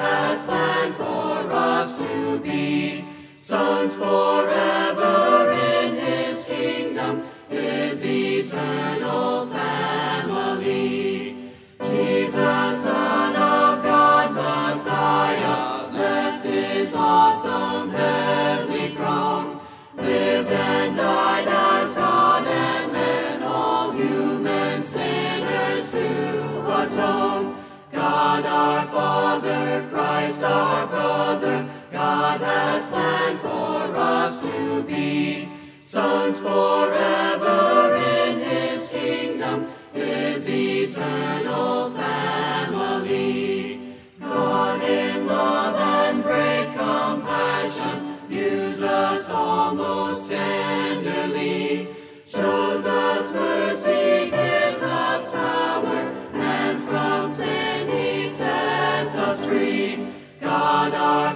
has planned for us to be sons forever in his kingdom, his eternal family. Jesus, Son of God, Messiah, left his awesome heavenly throne, lived and died as God and man, all human sinners to atone. God our Father, Christ our brother, God has planned for us to be sons forever in his kingdom, his eternal family. God in love and great compassion views us all most tenderly, shows us mercy, gives us power, and from sin he sets us free. God our